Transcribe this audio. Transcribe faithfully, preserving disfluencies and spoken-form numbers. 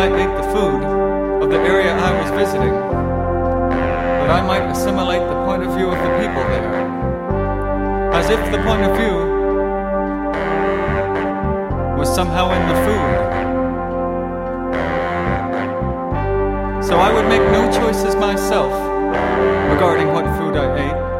I ate the food of the area I was visiting, that I might assimilate the point of view of the people there, as if the point of view was somehow in the food. So I would make no choices myself regarding what food I ate,